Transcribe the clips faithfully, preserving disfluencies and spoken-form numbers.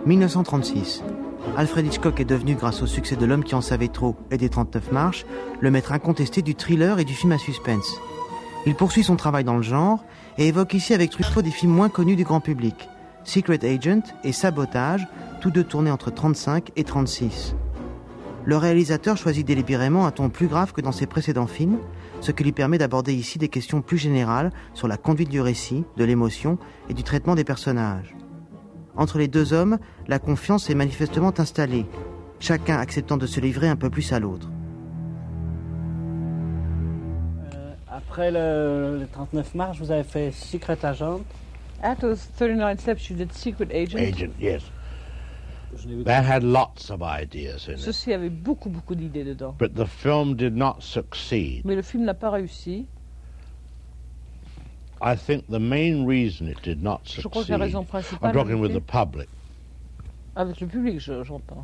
dix-neuf cent trente-six. Alfred Hitchcock est devenu, grâce au succès de L'homme qui en savait trop et des trente-neuf marches, le maître incontesté du thriller et du film à suspense. Il poursuit son travail dans le genre et évoque ici avec Truffaut des films moins connus du grand public, Secret Agent et Sabotage, tous deux tournés entre trente-cinq et trente-six. Le réalisateur choisit délibérément un ton plus grave que dans ses précédents films, ce qui lui permet d'aborder ici des questions plus générales sur la conduite du récit, de l'émotion et du traitement des personnages. Entre les deux hommes, la confiance est manifestement installée, chacun acceptant de se livrer un peu plus à l'autre. Euh, après le, le trente-neuf marches, vous avez fait Secret Agent. After the thirty-nine steps, you did Secret Agent. Agent, yes. That had lots of ideas in it. Ceci avait beaucoup, beaucoup d'idées dedans. But the film did not succeed. Mais le film n'a pas réussi. I think the main reason it did not Je crois que la succeed, raison principale, I'm talking with the public, avec le public, je- j'entends.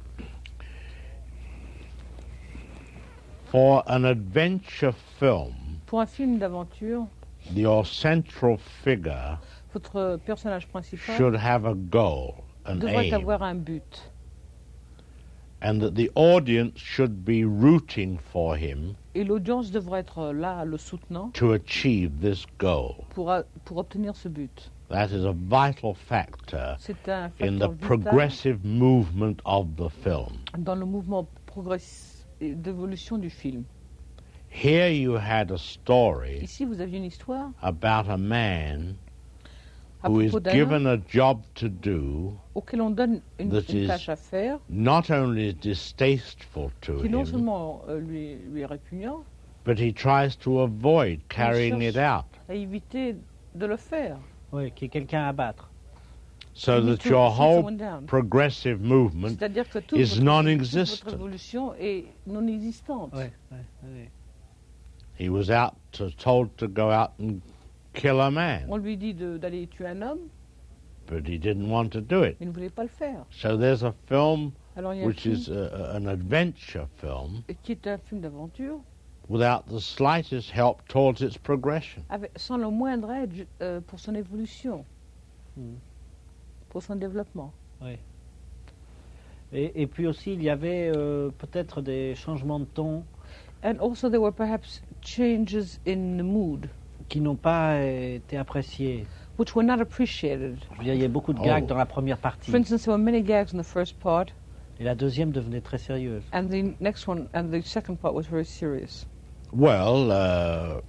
for an adventure film, Pour un film d'aventure, your central figure votre personnage principal should have a goal, an devrait aim, avoir un but. and that the audience should be rooting for him Et l'audience devrait être là, le soutenant, to achieve this goal. pour, a- pour obtenir ce but. That is a vital factor C'est un in the facteur vital progressive movement of the film. dans le mouvement progress- d'évolution du film. Here you had a story Ici, vous aviez une histoire about a man à who is propos d'un given homme a job to do auquel on donne une, that une is tâche à faire, not only distasteful to qui non him, seulement euh, lui, lui est répugnant, but he tries to avoid carrying it out, à éviter de le faire. Oui, qui est quelqu'un à battre. so You need that to your shoot whole someone down. progressive movement C'est-à-dire que toute is votre, non-existent. toute votre évolution est non existante. Oui, oui, oui. he was out to, told to go out and kill a man, On lui dit de- d'aller tuer un homme, but he didn't want to do it. mais il ne voulait pas le faire. So there's a film Alors il y a un which film is a, a- an adventure film qui est un film d'aventure, without the slightest help towards its progression. avec, sans le moindre aide euh, pour son évolution, Hmm. pour son développement. Et, et puis aussi, il y avait euh, peut-être des changements de ton And also there were perhaps changes in the mood, qui n'ont pas été appréciés. which were not appreciated. Je veux dire, il y a beaucoup de Oh. gags dans la première partie. For instance, there were many gags in the first part, Et la deuxième devenait très sérieuse. and the next one, and the second part was very serious. Well, uh,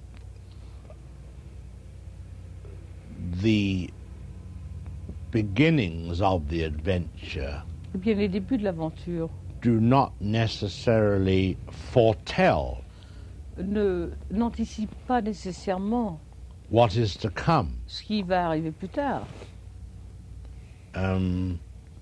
the beginnings of the adventure Eh bien, les débuts de l'aventure do not necessarily foretell ne n'anticipent pas nécessairement what is to come. ce qui va arriver plus tard. Um,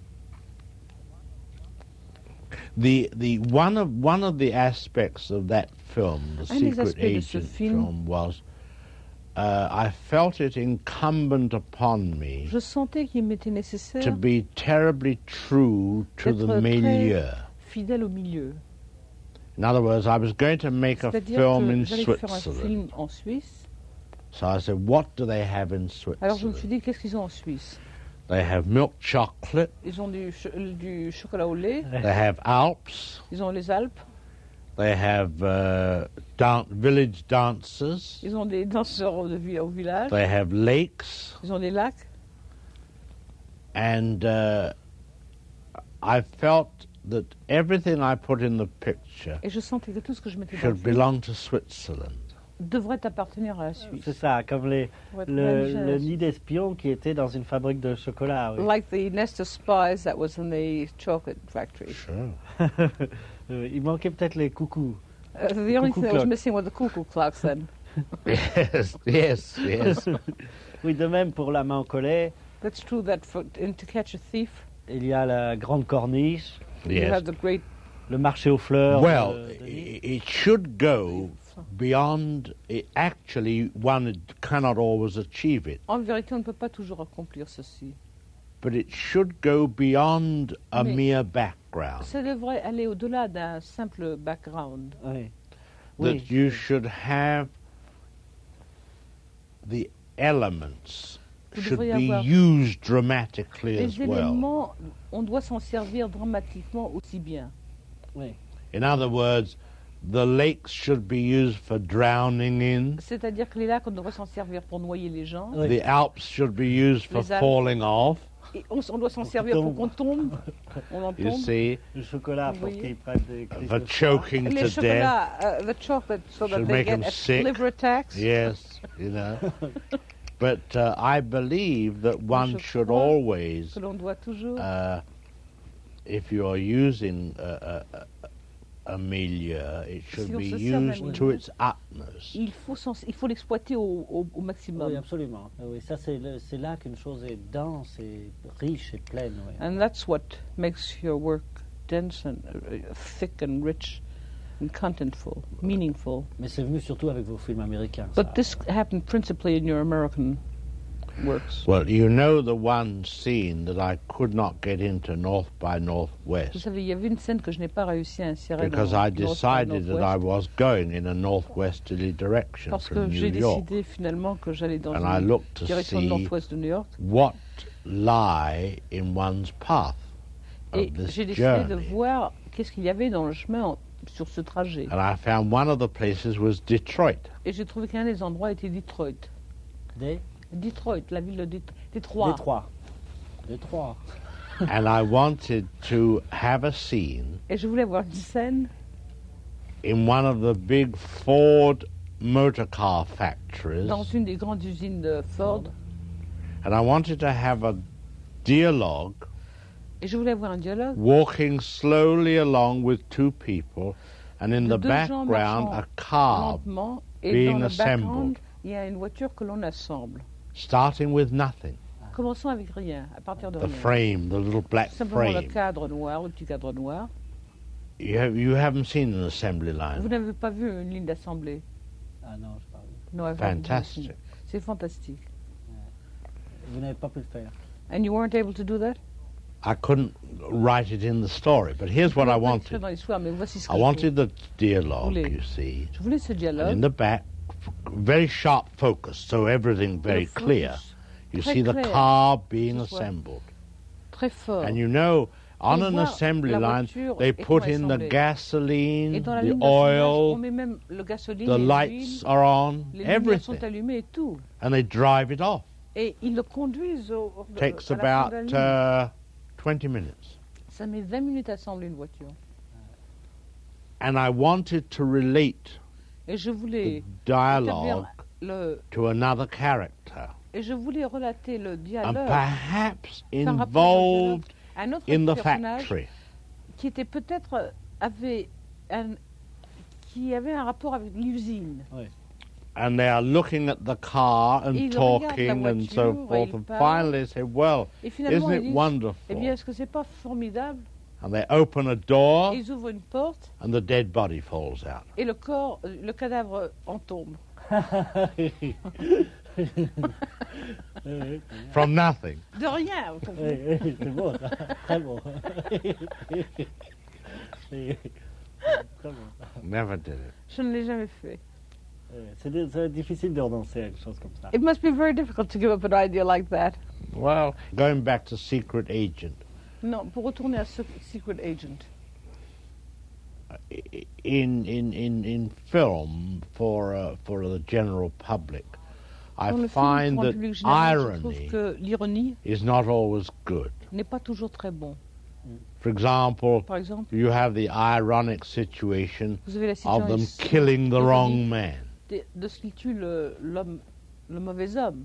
the the one of one of the aspects of that film, the Un des Secret aspects de ce Agent film- film, was uh, I felt it incumbent upon me Je sentais qu'il m'était to nécessaire be terribly true to the D'être très- milieu. fidèle au milieu. In other words, I was going to make a C'est-à-dire film in que j'allais faire un Switzerland. film en Suisse. So I said, what do they have in Alors je me suis Switzerland? dit, qu'est-ce qu'ils ont en Suisse? They have milk chocolate, Ils ont du, cho- du chocolat au lait, they have Alps, ils ont les Alpes, they have uh, dan- village dancers, ils ont des danseurs de vi- au village, they have lakes, ils ont des lacs. and uh, I felt that everything I put in the picture Et je sentais que tout ce que je mettais dans le should film belong to Switzerland. devrait appartenir à la Suisse. C'est ça, comme les, Devrait être le, managé à la le Suisse. nid d'espions qui était dans une fabrique de chocolat. Oui. Like the nest of spies that was in the chocolate factory. Sure. Euh, Il manquait peut-être les coucous. Uh, the only Cuckoo thing that was clock. missing were the cuckoo clocks then. Yes, yes, yes. Oui, de même pour la main au collet, That's true that for, in To Catch a Thief, il y a la grande corniche, you Yes. have the great le marché aux fleurs. Well, de- de Nice. i- it should go beyond. It actually, one cannot always achieve it, En vérité, on ne peut pas toujours accomplir ceci. but it should go beyond a Mais- mere background. Ça devrait aller au-delà d'un simple background. Oui. That Oui. you should have the elements Vous should devriez be avoir used dramatically as les well. éléments, on doit s'en servir dramatiquement aussi bien. Oui. In other words, the lakes should be used for drowning in. C'est-à-dire que les lacs, on devrait s'en servir pour noyer les gens. Oui. The Alps should be used for Les Alpes. falling off. Et on, on doit s'en servir pour qu'on tombe. On en You tombe. see, Le chocolat pour Oui. qu'ils prennent des crises for de froid. choking Les to death. chocolats, uh, the chocolate, so that Should they make get them a- sick. liver attacks. Yes, you know. But uh, I believe that one Je should crois always, Que l'on doit toujours. uh, if you are using a, a, a, a milieu, it should Si on be se sert d'un used to milieu, its utmost. il faut, s'en- il faut l'exploiter au, au, au maximum. Oui, absolument. Oui, ça, c'est, le- c'est là qu'une chose est dense et riche et pleine. Oui. And that's what makes your work dense and uh, thick and rich and contentful, meaningful. Mais c'est venu surtout avec vos films américains. ça. But this happened principally in your American works. Well, you know the one scene that I could not get into North by Vous Northwest savez, il y avait une scène que je n'ai pas réussi à insérer because dans I North by decided that I Northwest, was going in a northwesterly direction parce que from New j'ai York. décidé finalement que j'allais dans And I une looked to direction see nord-ouest de New York. what lie in one's path Et of this j'ai décidé de journey. voir qu'est-ce qu'il y avait dans le chemin en- sur ce trajet. And I found one of the places was Detroit. Et j'ai trouvé qu'un des endroits était Detroit. Des Detroit, la ville de Dét- Détroit. Détroit. Détroit. And I wanted to have a scene Et je voulais voir une scène in one of the big Ford motor car factories. dans une des grandes usines de Ford. And I wanted to have a dialogue Et je voulais voir un dialogue walking slowly along with two people, and in de the deux gens background a marchant car lentement. Et being dans le assembled. background, il y a une voiture que l'on assemble. starting with nothing. Commençons avec rien, à partir de The rien. frame, the little black Simplement le frame. cadre noir, le petit cadre noir. You, have, you haven't seen an assembly Vous line. n'avez pas vu une ligne d'assemblée? Ah non, je parle. No, I've never Fantastic. seen it. C'est fantastique. Vous n'avez pas pu le faire. And you weren't able to do that? I couldn't write it in the story, but here's what I Je peux pas écrire wanted. dans l'histoire, mais voici ce que I je wanted the dialogue, voulais. you see, Je voulais ce and in dialogue. the back, f- very sharp focus, so everything very le focus clear. You très see the clair. car being Ce soit assembled. Très fort. And you know, on On an voit assembly la line, voiture they étant put in the assemblée. gasoline, Et dans la the ligne d'assemblage, on oil, met même le gasoline, the les lights huiles, are on, les lumières sont everything. allumées et tout. And they drive it off. Et ils le conduisent au, au- Takes à la fin de la about ligne. uh, twenty minutes. Ça met vingt minutes à assembler une voiture. And I wanted to relate Et je the voulais dialogue le to another character. et je voulais relater le And dialogue perhaps Faire rapport au involved à un autre in the personnage factory. qui était peut-être euh, avait un qui avait un rapport avec l'usine. And they are looking at the car and Ils regardent la talking and so voiture, forth. ils And parlent. finally they say, well, Et finalement, isn't ils it disent, wonderful? eh bien, est-ce que c'est pas formidable? And they open a door Et ils ouvrent une porte and the dead body falls out. et le corps, euh, le cadavre en tombe. From nothing. De rien, vous comprenez? Oui, oui, c'est beau, ça. Très beau. Oui, très beau. Never did it. Je ne l'ai jamais fait. Oui, C'est di- c'est difficile de renoncer à une chose comme ça. It must be very difficult to give up an idea like that. Well, going back to Secret Agent, Non, pour retourner à ce Secret Agent. i- in in in in film for uh, for the general public, I Dans le film, find pour le that public général, je trouve irony que l'ironie is not always good. n'est pas toujours très bon. For example, Par exemple, you have the ironic situation vous avez la of them situation killing the ironique wrong man. de, de ce qui tue le- l'homme, le mauvais homme,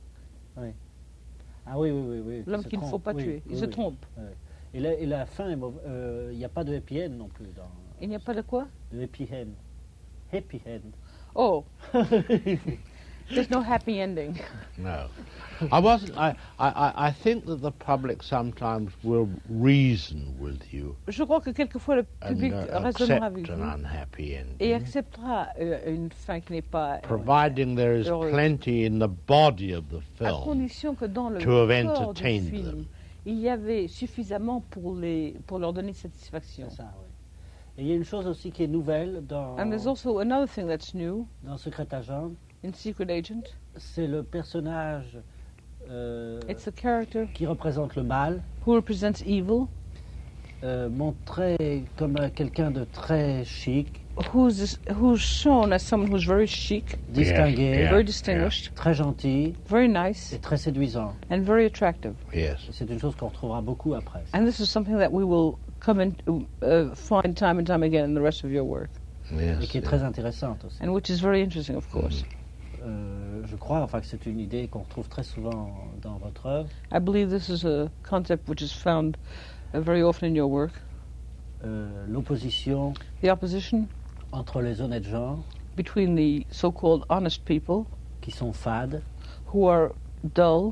Ah oui, oui, oui. oui l'homme se qu'il ne faut trompe, pas oui, tuer. Il oui, se oui. trompe. Et la, et la fin, est mauvaise. Euh, il n'y a pas de happy end non plus dans Il n'y a pas de quoi? de happy end. Happy end. Oh, there's no happy ending. No, I wasn't. I, I I I think that the public sometimes will reason with you Je crois que quelquefois le and public uh, raisonnera accept avec an vous unhappy et ending, acceptera euh, une fin qui n'est pas euh, providing there is heureuse. plenty in the body of the à film condition que dans le to have corps du entertained film, them. il y avait suffisamment pour, les, pour leur donner satisfaction. C'est ça, oui. Et il y a une chose aussi qui est nouvelle dans, And there's also another thing that's new dans Secret Agent, in Secret Agent. c'est le personnage euh, It's a character qui représente le mal, who represents evil, euh, montré comme euh, quelqu'un de très chic, who's who's shown as someone who's very chic, distingué, Yeah. very distinguished, très gentil very nice, et très séduisant. and very attractive. Yes. Et c'est une chose qu'on retrouvera beaucoup après. And this is something that we will come and uh, find time and time again in the rest of your work, Yes. Et qui est très intéressante aussi. and which is very interesting, of course. Euh, je crois enfin, que c'est une idée qu'on retrouve très souvent dans votre œuvre. I believe this is a concept which is found uh, very often in your work. Euh, l'opposition The opposition entre les honnêtes gens between the so-called honest people qui sont fades, who are dull,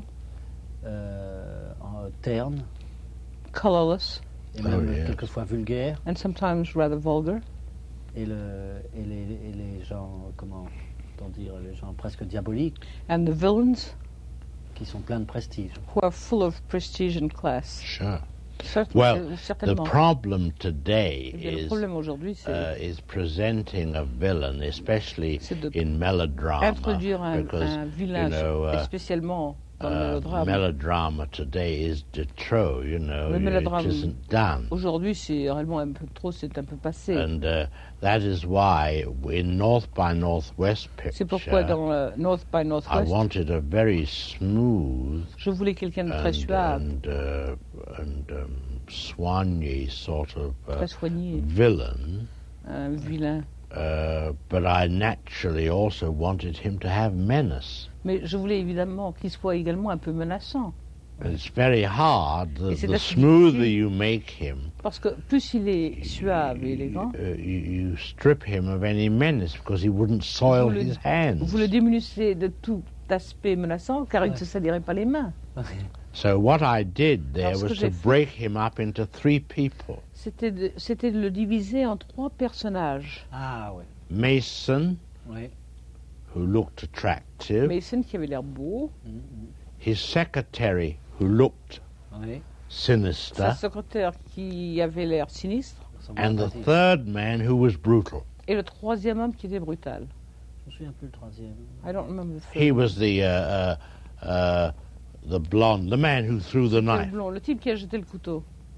euh, en ternes colorless, et Oh, même yes. quelquefois vulgaires, and sometimes rather vulgar, et, le, et, les, et les gens, comment on dire, les gens presque diaboliques and the villains qui sont pleins de prestige. who are full of prestige and class. Sure. Cert- Well, euh, The certainement. problem today Eh bien, le is problème aujourd'hui, c'est uh, is presenting a villain, especially C'est de in melodrama, introduire un, because un vilain, you know, et uh, spécialement dans le uh, mélodrame. melodrama today is de trop. You know, Le you- mélodrame it isn't done. Aujourd'hui, c'est réellement un peu trop, c'est un peu passé. And uh, that is why in North by Northwest C'est pourquoi picture, dans euh, North by I Northwest, wanted a very smooth je voulais quelqu'un de très and, suave, and, uh, and um, soigné sort of uh, très soigné, villain. un vilain. Uh, but I naturally also wanted him to have menace. Mais je voulais évidemment qu'il soit également un peu menaçant. And it's very hard. The, Et c'est the assez smoother difficile. you make him, Parce que plus il est suave et élégant, uh, you, you strip him of any menace because he wouldn't soil Vous le- his hands. vous le diminuez de tout aspect menaçant car il ne Ouais. se salirait pas les mains. So what I did there Alors, ce was que to j'ai fait- break him up into three people: C'était de, c'était de le diviser en trois personnages. Ah oui, Mason, oui. who looked attractive; Mason qui avait l'air beau, Mhm, his secretary, who looked oui. sa sinister; secrétaire qui avait l'air sinistre, Ça and me the rappelle. third man, who was brutal. et le troisième homme qui était brutal. Je me souviens plus le troisième. I don't remember the He third. was the uh, uh, uh, the blonde, the man who threw the Le knife. blond, le type qui a jeté le couteau.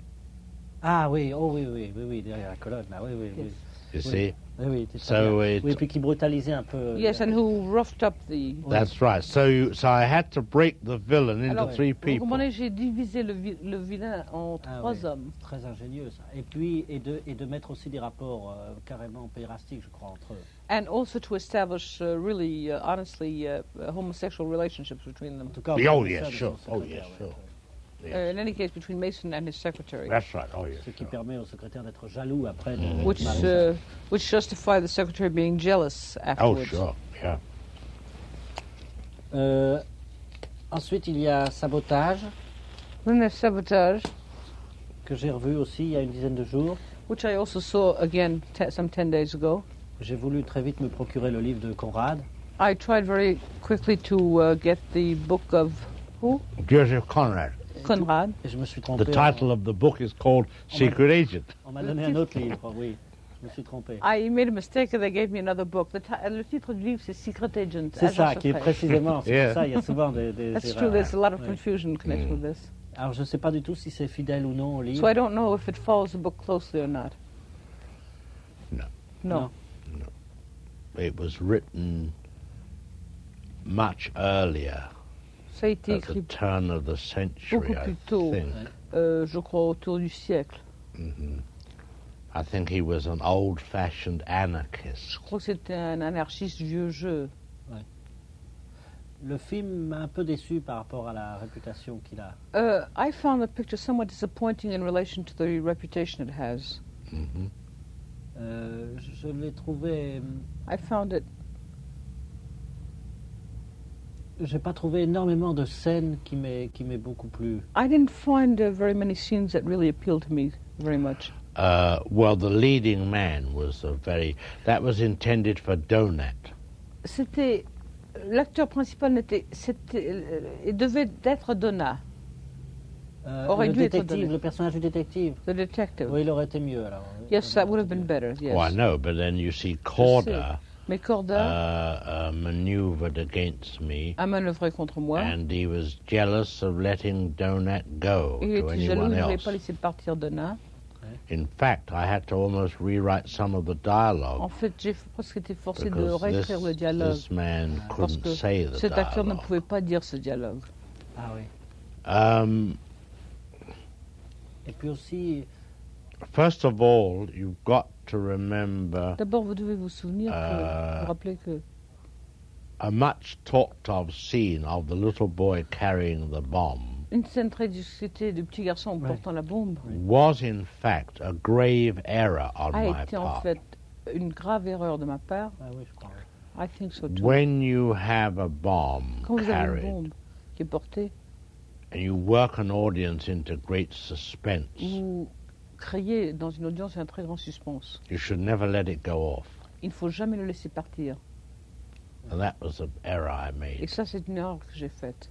Ah oui, oh oui, oui, oui, oui, derrière la colonne, là, oui, oui, oui. You Oui. see, Oui, oui, c'est So très bien. it- Oui, puis qui brutalisait un peu. Yes, and who roughed up the... that's right. So, you, so I had to break the villain into Alors, three vous people. comprenez, j'ai divisé le, vi- le vilain en Ah trois oui. hommes. Très ingénieux, ça. Et puis, et de, et de mettre aussi des rapports euh, carrément pérastiques, je crois, entre eux. And also to establish uh, really, uh, honestly, uh, uh, homosexual relationships between them. En tout cas, Oh, on yes, ça de sure. son Oh, secrétaire, yes, ouais. sure. Uh, Yes. in any case, between Mason and his secretary. That's right. Oh, yes. Ce qui sure. permet au secrétaire d'être jaloux après. De, Which, de- uh, which justify the secretary being jealous Oh, afterwards. sure. Yeah. Euh, ensuite, il y a Sabotage, Then there's Sabotage, que j'ai revu aussi il y a une dizaine de jours. which I also saw again te- some ten days ago. J'ai voulu très vite me procurer le livre de Conrad. I tried very quickly to uh, get the book of who? Joseph Conrad. Conrad. Et je me suis The trompé. title of the book is called Secret Agent. On, on m'a donné un autre livre, oui. Je me suis trompé. I made a mistake and they gave me another book. The ti- le titre du livre, c'est Secret Agent. C'est Agent ça, qui est secret. précisément. C'est Yeah. pour ça, il y a souvent des, des That's erreurs. true, there's a lot of Oui. confusion connected Mm. with this. Alors, je ne sais pas du tout si c'est fidèle ou non au livre. So I don't know if it follows the book closely or not. No. No. No. It was written much earlier, Ça a été at the écrit, turn of the century, beaucoup I plus tôt. think. euh, je crois, autour du siècle. hmm I think he was an old-fashioned Je anarchist. crois que c'était un anarchiste vieux jeu. Le film m'a un peu déçu par rapport à la réputation qu'il a. Uh, I found the picture somewhat disappointing in relation to the reputation it has. hmm Euh, je l'ai trouvé. I found it, J'ai pas trouvé énormément de scènes qui m'aient qui m'aient beaucoup plu. I didn't find uh, very many scenes that really appealed to me very much. Uh, well, the leading man was a very. That was intended for Donat. C'était, l'acteur principal n'était, c'était, euh, il devait être Donna, Euh, Aurait le dû être détective, donné. le personnage du détective. the detective. Oui, il aurait été mieux alors. Yes, that would have been better, yes. Oh, I know, but then you see Corder Mais Corda uh, uh, maneuvered against me, a manœuvré contre moi. and he was jealous of letting Donat go Il to était jaloux, anyone il ne voulait else. pas laisser partir Donna. In fact, I had to almost rewrite some of the dialogue En fait, j'ai presque été forcé de because réécrire this, le dialogue this man parce couldn't que say the cet acteur ne dialogue. pouvait pas dire ce dialogue. Ah oui. Um, Et puis aussi, first of all, you've got to remember D'abord, vous devez vous souvenir, que, Euh, vous rappeler que a much talked of scene of the little boy carrying the bomb une scène très discutée du petit garçon Ouais. portant la bombe was in fact a grave error on a my été en part. fait une grave erreur de ma part. ah oui, je crois. I think so too. When you have a bomb Quand vous avez une carried bombe qui est portée, and you work an audience into great suspense, vous créez dans une audience un très grand suspense. you should never let it go off. Il ne faut jamais le laisser partir. And that was an error I Et made. ça, c'est une erreur que j'ai faite.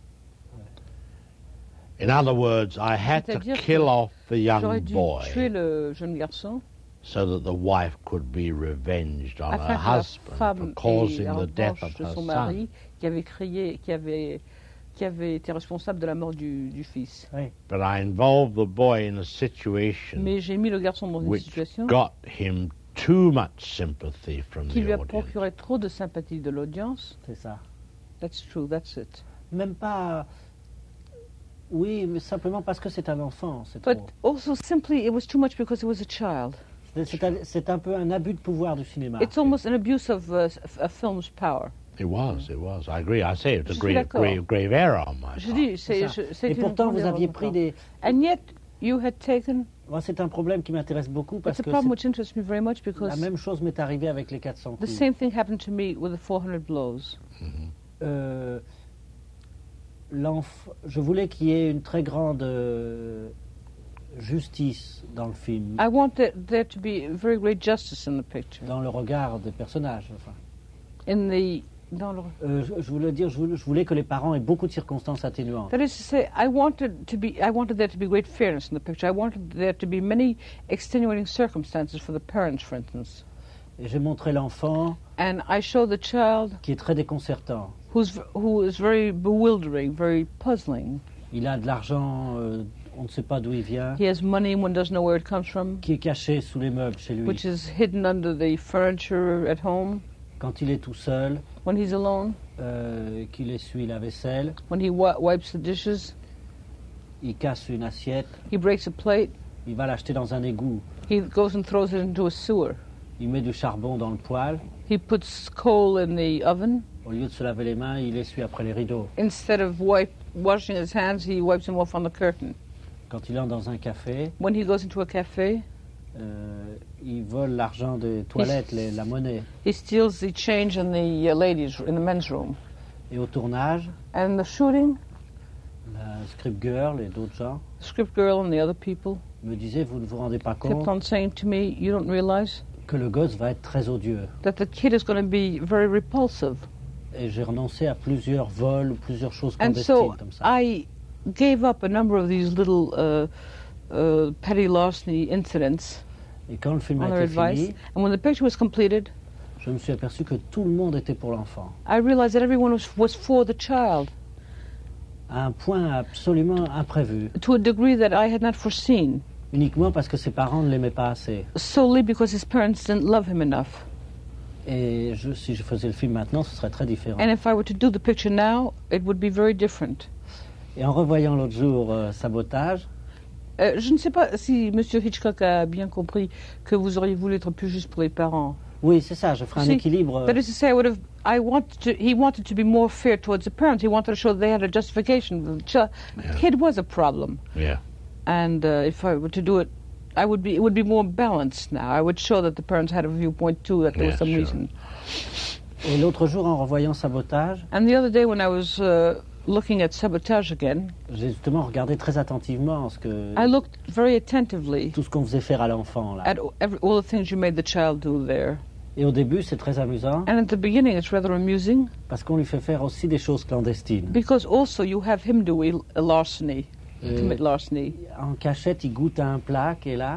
In other words, I had to C'est-à-dire kill que off the young J'aurais dû boy tuer le jeune garçon so that the wife could be revenged on her afin que la husband for femme ait causing la the death revanche of de her son son. mari qui avait créé, qui avait, qui avait été responsable de la mort du, du fils. But I involved the boy in a situation Mais j'ai mis le garçon dans une which situation got him too much sympathy from qui the lui a audience. procuré trop de sympathie de l'audience. C'est ça. That's true, that's it. Même pas. Oui, mais simplement parce que c'est un enfant, c'est But trop. also simply it was too much because it was a child. C'est- C'est un, c'est un peu un abus de pouvoir du cinéma. It's almost an abuse of uh, a film's power. It was, it was. I agree. I say it's Je a suis grave, d'accord. grave, grave error on my Je part. dis, C'est c'est, ça. je- c'est Et une pourtant, grande vous erreur aviez de pris part. des. And yet you had taken. Moi, c'est un problème qui m'intéresse beaucoup parce It's a que problem c'est- which interests me very much la because même chose m'est arrivée avec les quatre cents the coups. same thing happened to me with the four hundred blows. Euh, l'enf- je voulais qu'il y ait une très grande euh, justice dans le film, I want there, there to be very great justice in the picture. dans le regard des personnages. Enfin. In the dans le, Euh, je, je voulais dire, je voulais, je voulais que les parents aient beaucoup de circonstances atténuantes. that is to say, I wanted to be I wanted there to be great fairness in the picture. I wanted there to be many extenuating circumstances for the parents, for instance. Et j'ai montré l'enfant And I show the child qui est très déconcertant. who's who is very bewildering, very puzzling. Il a de l'argent, euh, on ne sait pas d'où il vient, He has money, one doesn't know where it comes from, qui est caché sous les meubles chez lui. which is hidden under the furniture at home Quand il est tout seul, when he's alone, euh, qu'il essuie la vaisselle, when he wi- wipes the dishes, il casse une assiette, he breaks a plate, il va l'acheter dans un égout, he goes and throws it into a sewer. il met du charbon dans le poêle, He puts coal in the oven. au lieu de se laver les mains, il essuie après les rideaux. Instead of wipe, washing his hands, he wipes them off on the curtain. Quand il entre dans un café, When he goes into a cafe, euh, il vole l'argent des toilettes, les- la monnaie. he steals the change in the uh, ladies' in the men's room. Et au tournage, And the shooting, la script girl et d'autres gens the script girl and the other people me disaient, vous ne vous rendez pas kept compte on saying to me, "You don't realize que le gosse va être très odieux. that the kid is going to be very repulsive." Et j'ai renoncé à plusieurs vols ou plusieurs choses And clandestines so comme ça. I gave up a number of these little uh, uh, petty larceny incidents Et quand le film on a their été advice. fini, And when the picture was completed, je me suis aperçu que tout le monde était pour l'enfant. I realized that everyone was, was for the child À un point absolument imprévu. to a degree that I had not foreseen, Uniquement parce que ses parents ne l'aimaient pas assez. solely because his parents didn't love him enough. Et je, si je faisais le film maintenant, ce serait très différent. And if I were to do the picture now, it would be very different. Et en revoyant l'autre jour euh, Sabotage, Euh, je ne sais pas si M. Hitchcock a bien compris que vous auriez voulu être plus juste pour les parents. oui, c'est ça, je ferai un Si, équilibre. euh, That is to say, I would have. I wanted to. He wanted to be more fair towards the parents. He wanted to show they had a justification. The ch- Yeah. kid was a problem, Yeah. and uh, if I were to do it, I would be. It would be more balanced now. I would show that the parents had a viewpoint too. That there Yeah, was some sure. reason. Et l'autre jour, en revoyant Sabotage, And the other day, when I was uh, looking at Sabotage again, j'ai justement regardé très attentivement ce que, I looked very attentively tout ce qu'on faisait faire à l'enfant. Là. at every, all the things you made the child do there. Et au début, c'est très amusant And at the beginning, it's rather amusing parce qu'on lui fait faire aussi des choses clandestines. because also you have him do a, a larceny, Euh, commit larceny. En cachette, il goûte à un plat qui est là.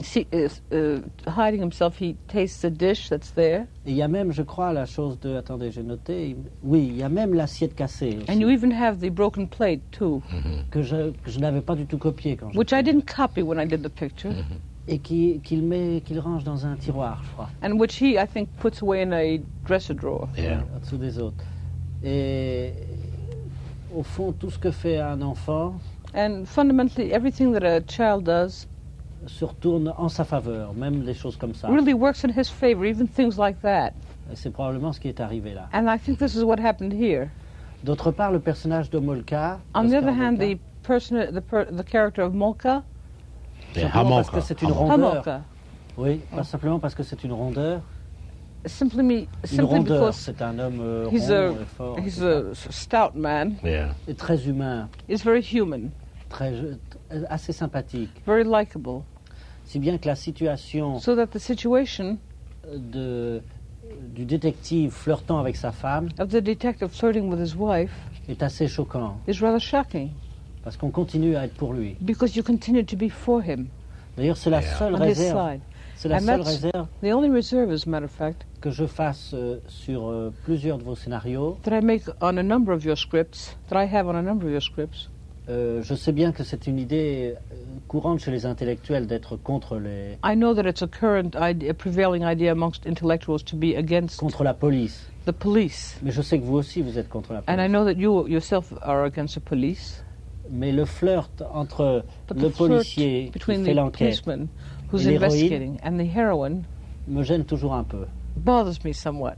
see, uh, uh, hiding himself, he tastes a dish that's there. Et il y a même, je crois, la chose de... Attendez, j'ai noté. il- Oui, il y a même l'assiette cassée aussi, And you even have the broken plate, too, que je, que je n'avais pas du tout copié quand je... which I didn't copy when I did the picture, Et qui- qu'il met, qu'il range dans un tiroir, je crois, and which he, I think, puts away in a dresser drawer. Yeah. au-dessous des autres. Et au fond, tout ce que fait un enfant And fundamentally, everything that a child does se retourne en sa faveur, même des choses comme ça. really works in his favor, even things like that. Et c'est probablement ce qui est arrivé là. And I think this is what happened here. D'autre part, le personnage de Molka, On the Oscar other hand, Molka, the person, the, per, the character of Molka, Yeah, simplement parce que Hamolka. c'est une Hamolka. rondeur. Hamolka, Oui, pas simplement parce que c'est une rondeur. simply me, Une simply rondeur, because c'est un homme euh, he's rond a et fort. he's c'est a s- stout man. Yeah. ça. Et très humain, He's very human, très, assez sympathique. very likable. Si bien que la situation So that the situation de, du détective flirtant avec sa femme of the detective flirting with his wife est assez choquant, is rather shocking parce qu'on continue à être pour lui. because you continue to be for him D'ailleurs, c'est la Yeah. seule on his réserve, side. c'est la And seule that's- réserve The only reserve, as a matter of fact, que je fasse euh, sur euh, plusieurs de vos scénarios. that I make on a number of your scripts, that I have on a number of your scripts. Euh, je sais bien que c'est une idée euh, courante chez les intellectuels d'être contre les I know that it's a current idea, a prevailing idea amongst intellectuals to be against contre la police. the police. Mais je sais que vous aussi vous êtes contre la And I police. know that you yourself are against the police. Mais le flirt entre But le the flirt policier qui between fait the l'enquête policeman who's et l'héroïne investigating and the heroine me gêne toujours un peu. bothers me somewhat.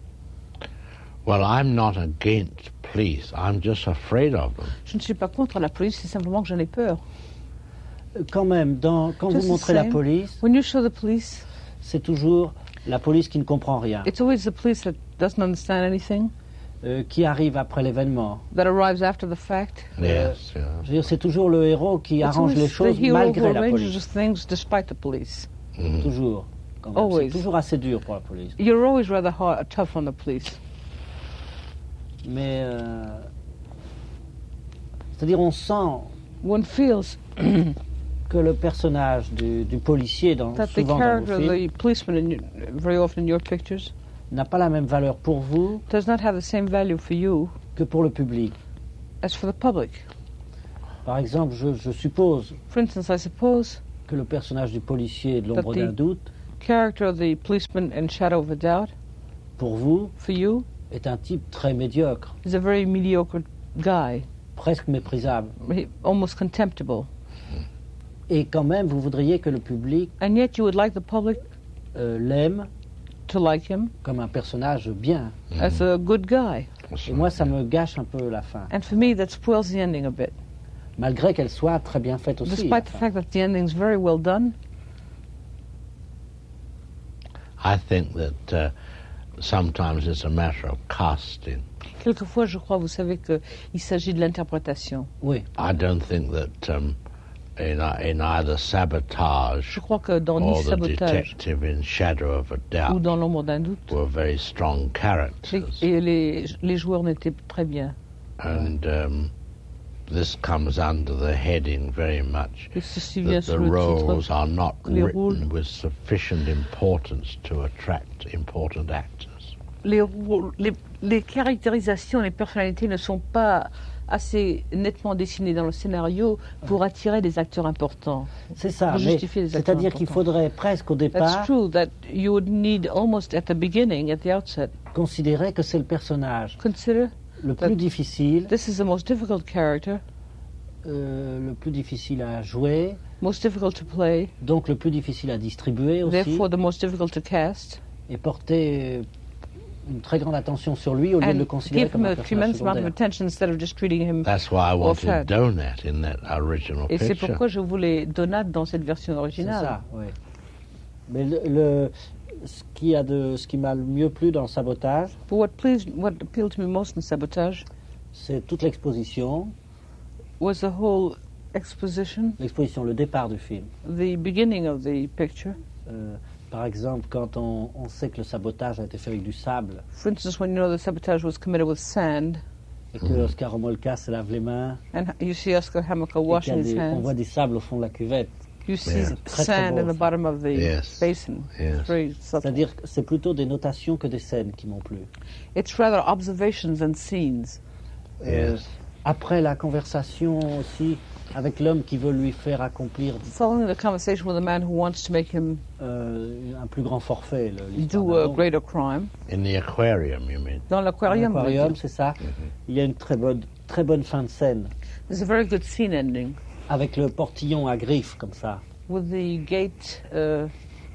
Well, I'm not against police. I'm just afraid of them. Je ne suis pas contre la police, c'est simplement que j'en ai peur. Euh, Quand même, dans, quand Just vous the montrez la same. police, When you show the police, c'est toujours la police qui ne comprend rien, it's always the police that doesn't understand anything, euh, qui arrive après l'événement. that arrives after the fact. Yes, yeah. Je veux dire, c'est toujours le héros qui It's arrange les always the choses hero malgré who la arranges police. things despite the police. Mhm. Toujours. quand même. Always. C'est toujours assez dur pour la police. You're always rather hard, tough on the police. Mais, euh, c'est-à-dire, on sent One feels que le personnage du, du policier, dans, that the souvent dans character vos of films, the policeman, in your, very often in your pictures, n'a pas la même valeur pour vous does not have the same value for you que pour le public. as for the public. Par exemple, je, je suppose For instance, I suppose que le personnage du policier de l'ombre That the- d'un doute, character of the policeman in Shadow of a Doubt, pour vous, for you, est un type très médiocre, is a very mediocre guy, presque méprisable. he- almost contemptible. Et quand même, vous voudriez que le public And yet you would like the public euh, l'aime to like him comme un personnage bien. as a good guy. Et moi, ça me gâche un peu la fin, And for me, that spoils the ending a bit. malgré qu'elle soit très bien faite aussi. la Despite the fin. fact that the ending's very well done, I think that uh, sometimes it's a matter of casting. quelquefois, je crois, vous savez qu'il s'agit de l'interprétation. Oui, I don't think that um, in, in either Sabotage Je crois que dans Ni or the Sabotage detective in Shadow of a ou Doubt dans L'ombre d'un doute, were very strong les, characters. et les, les joueurs n'étaient très bien. And um, this comes under the heading very much Et ceci vient that the sous le roles titre. are not Les rôles- written with sufficient importance to attract important actors. Les, rôles- les, les caractérisations, les personnalités ne sont pas assez nettement dessinées dans le scénario pour attirer des acteurs importants. c'est ça. Pour Mais justifier les acteurs c'est-à-dire qu'il importants. faudrait presque au That's départ true that you would need almost at the beginning, at the outset, considérer que c'est le personnage consider le plus That- difficile, this is the most difficult character, euh, le plus difficile à jouer, most difficult to play, donc le plus difficile à distribuer aussi, therefore the most difficult to cast, et porter une très grande attention sur lui au lieu de le and considérer give him comme un a personnage tremendous amount of secondaire. attention instead of just treating him. That's why I wanted Offhand. Donat in that original Et c'est picture. pourquoi je voulais Donat dans cette version C'est originale. ça, oui. Mais le, le- ce qui a de, ce qui m'a le mieux plu dans le Sabotage, But what pleased, what appealed to me most in Sabotage c'est toute l'exposition, was the whole exposition, l'exposition, le départ du film. the beginning of the picture. Euh, par exemple, quand on, on sait que le sabotage a été fait avec du sable For instance, when you know the sabotage was committed with sand, et que Oscar Homolka se lave les mains, and you see Oscar Hamilka et qu'il y washing a his des- on hands, voit des sables au fond de la cuvette. You see Yeah. Très, très sand beau, in the ça. bottom of the Yes. basin. Yes. It's very subtle. C'est-à-dire que c'est plutôt des notations que des scènes qui m'ont plu. It's rather observations and scenes. Euh, Yes. après la conversation aussi avec l'homme qui veut lui faire accomplir Following the conversation with a man who wants to make him euh, un plus grand forfait. le- l'histoire do d'un a don. greater crime. In the aquarium, you mean? Dans l'aquarium, Dans l'aquarium, c'est ça. Il y a une très bonne, très bonne fin de scène there's a very good scene ending avec le portillon à griffes comme ça. with the gate. Uh,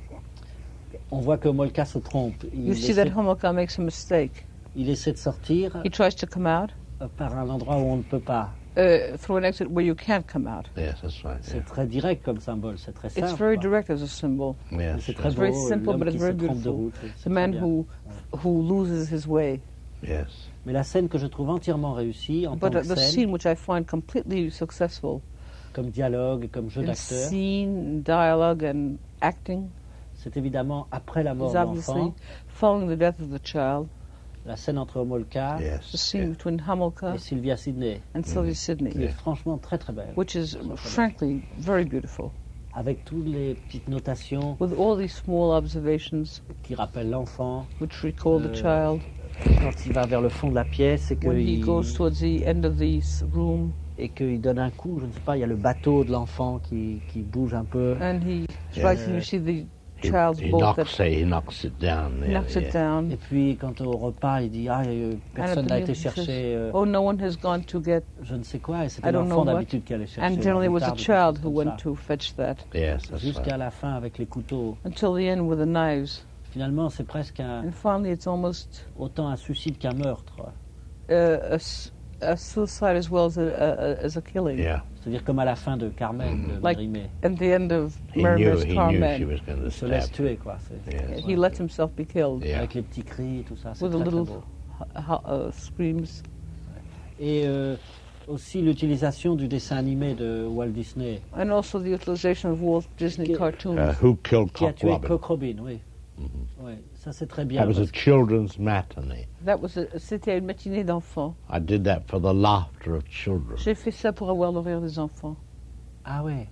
On voit que Molka se trompe. Il, you see essaie, that Homolka makes a mistake. il essaie de sortir He tries to come out euh, par un endroit où on ne peut pas. uh, through an exit where you can't come out. Yes, that's right. C'est Yeah. très direct comme symbole, c'est très simple. It's very quoi. direct as a symbol. Yes, C'est yes. très It's beau. very simple, l'homme but it's qui very se trompe de beautiful. route, c'est The très man bien. who who loses his way. Yes. Mais la scène que je trouve entièrement réussie en But tant uh, que the scène, scene which I find completely successful comme dialogue, comme jeu in d'acteur, scene, dialogue, and acting c'est évidemment après la mort is de obviously l'enfant, following the death of the child, la scène entre Homolka the Yes. scene yes. between Homolka et Sylvia Sidney, and Sylvia Sidney, qui est franchement très très belle, which is frankly very beautiful, avec toutes les petites notations with all these small observations qui rappellent l'enfant, which recall the Euh, child quand il va vers le fond de la pièce et when he qu'il goes towards the end of the s- room et qu'il donne un coup, je ne sais pas, il y a le bateau de l'enfant qui, qui bouge un peu. and he strikes and you see the He, child's he boat knocks that it. He knocks it down. There, knocks it yeah. down. Et puis quand au repas, il dit ah euh, personne n'a And at the été meal, he says, chercher euh, Oh, no one has gone to get, je ne sais quoi, et I c'était don't l'enfant know what. d'habitude qui allait chercher. and generally it la was a moutarde, child des who choses went comme to fetch that, Yes, ça. that's Jusqu'à right. la fin avec les couteaux. until the end with the knives. Finalement, c'est presque un, And finally, it's almost autant un suicide qu'un meurtre. uh, a, s- a suicide as well as a, a, as a killing. Yeah. C'est-à-dire comme à la fin de Carmen, de Like- Mérimée. At the end of He knew. Merimer's He knew she Carmen, was going to Il se laisse stab. tuer, quoi. C'est- Yes. he let himself be killed Yeah. Avec les petits cris et tout ça, c'est with a très, très little beau. ho- uh, screams. Et euh, aussi l'utilisation du dessin animé de Walt Disney, And also the utilization of Walt Disney Qui- cartoons. Uh, who killed qui a Cock tué Robin? Cock Robin, oui. Ouais, ça c'est très bien. That was a parce que- children's matinee. That was a, c'était une matinée d'enfants. I did that for the laughter of children. J'ai fait ça pour avoir le rire des enfants. Ah ouais.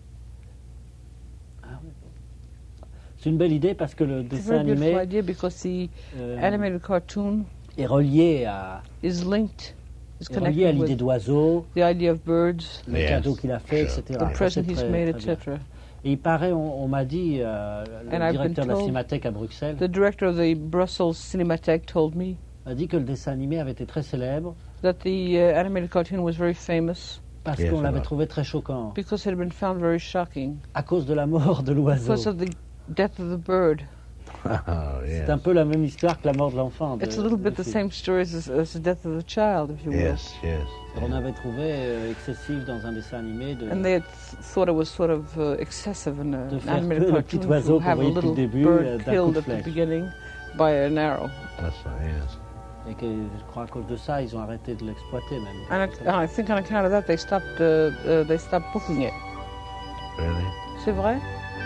Ah ouais. C'est une belle idée parce que le It's a dessin very beautiful animé idea because the euh, animated cartoon est relié à, is linked, is est relié à connected l'idée with d'oiseau, the idea of birds, le Yes, cadeau qu'il a fait, sure. et cetera. the Ça, present c'est he's très- made, très bien. et cetera. Et il paraît, on, on m'a dit, euh, le And I've been directeur de la told- Cinémathèque à Bruxelles The director of the Brussels Cinematheque told me a dit que le dessin animé avait été très célèbre that the uh, animated cartoon was very famous parce Yes, qu'on l'avait alors. trouvé très choquant because it had been found very shocking à cause de la mort de l'oiseau. because of the death of the bird. Oh, yes. C'est un peu la même histoire que la mort de l'enfant. de- It's a little du bit the film. same story as, as the death of the child, if you will. Yes, yes. On avait trouvé euh, excessif dans un dessin animé de, And they had th- thought it was sort of uh, excessive in a, De an faire animated que le petit cartoon oiseau to qu'on have a voyait depuis little le début, euh, bird d'un coup killed de at the flèche. beginning by an arrow. That's right, yes. et que je crois à cause de ça, ils ont arrêté de l'exploiter même. And I, I think on account of that, they stopped, uh, uh, they stopped booking it. Really? C'est vrai?